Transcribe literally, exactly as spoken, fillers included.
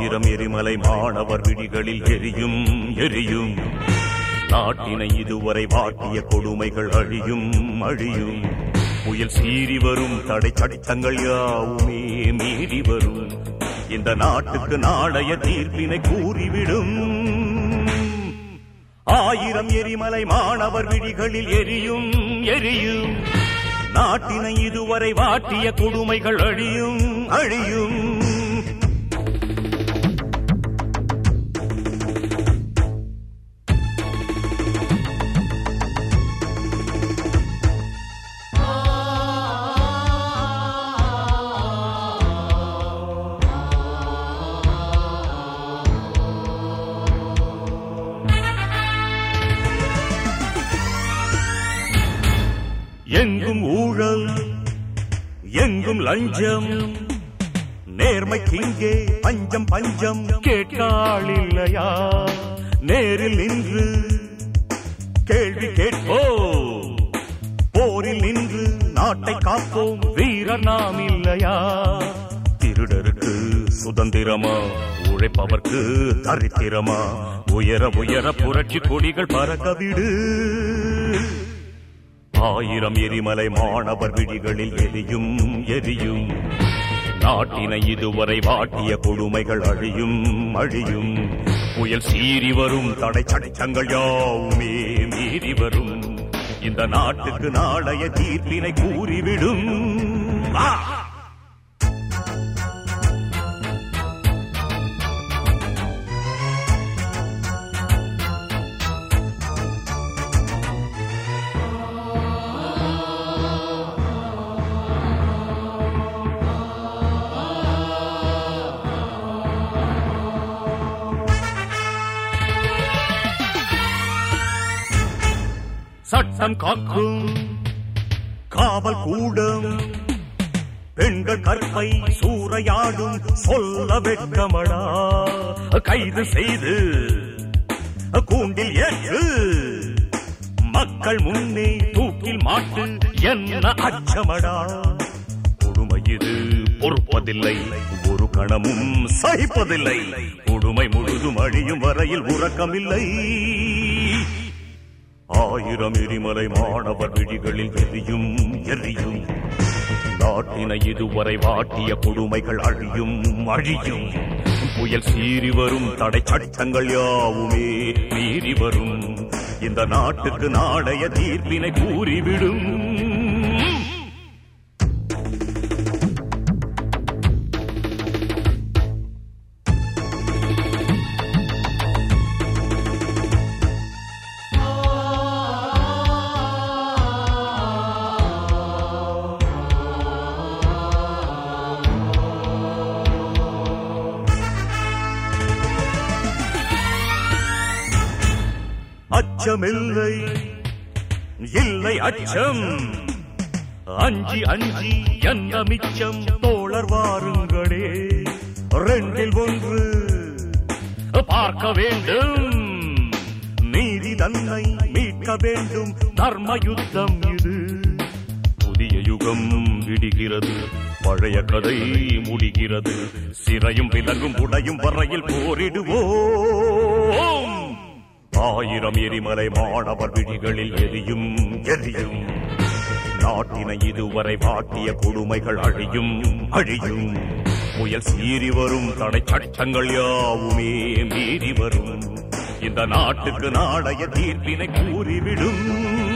ஆயிரம் எரிமலை மாணவர் விழிகளில் எரியும் எரியும். நாட்டினை இதுவரை வாட்டிய கொடுமைகள் அழியும் அழியும். புயல் சீறி வரும் தடை சட்டங்கள் யாவுமே மீறி வரும். இந்த நாட்டுக்கு நாளைய தீர்ப்பினை கூறிவிடும். ஆயிரம் எரிமலை மாணவர் விழிகளில் எரியும் எரியும். நாட்டினை இதுவரை வாட்டிய கொடுமைகள் அழியும் அழியும். எங்கும் ஊழல் எங்கும் லஞ்சம். நேர்மைக்கு இங்கே பஞ்சம் பஞ்சம். கேட்காள் இல்லையா நேரில் நின்று கேள்வி கேட்போம். போரில் நின்று நாட்டை காப்போம் வீரர் நாம் இல்லையா? திருடருக்கு சுதந்திரமா உழைப்பவர்க்கு தரித்திரமா? உயர உயர புரட்சி கொடிகள் பறக்க விடு. ஆயிரம் எரிமலை மாணவர் விழிகளில் எரியும் எரியும். நாட்டினை இதுவரை வாட்டிய கொடுமைகள் அழியும் அழியும். புயல் சீறி வரும் தடை சட்டங்கள் யாவுமே மீறி வரும். இந்த நாட்டுக்கு நாளைய தீர்ப்பினை கூறிவிடும். சட்டம் காக்கும் காவல் கூடம். பெண்கள் கற்பை சூறையாடும் சொல்ல வெட்கமடா. கைது செய்து கூண்டில் ஏற்று மக்கள் முன்னே தூக்கில் மாட்டு என்ன அச்சமடா. கொடுமை இது பொறுப்பதில்லை ஒரு கணமும் சகிப்பதில்லை. கொடுமை முழுதும் அழியும் வரையில் உறக்கமில்லை. ஆயிரம் எரிமலை மாணவர் விழிகளில் எரியும் எரியும். நாட்டினை இதுவரை வாட்டிய கொடுமைகள் அழியும் அழியும். புயல் சீறி வரும் தடை சட்டங்கள் யாவுமே மீறி வரும். இந்த நாட்டுக்கு நாளைய தீர்ப்பினை கூறிவிடும். அச்சமில்லை இல்லை அச்சம். அஞ்சி அஞ்சி என்ன மிச்சம். தோழர் வாருங்களே ரெண்டில் ஒன்று பார்க்க வேண்டும். நீதி தன்னை மீட்க வேண்டும். தர்ம யுத்தம் இது. புதிய யுகம் விடுகிறது. பழைய கதை முடிகிறது. சிறையும் விலங்கும் உடையும் வரையில் போரிடுவோம். ஆயிரம் எரிமலை மாணவர் விழிகளில் எரியும் எரியும். நாட்டினை இதுவரை வாட்டிய கொடுமைகள் அழியும் அழியும். புயல் சீறி வரும் தடை சட்டங்கள் யாவுமே மீறி வரும். இந்த நாட்டுக்கு நாளைய தீர்ப்பினை கூறிவிடும்.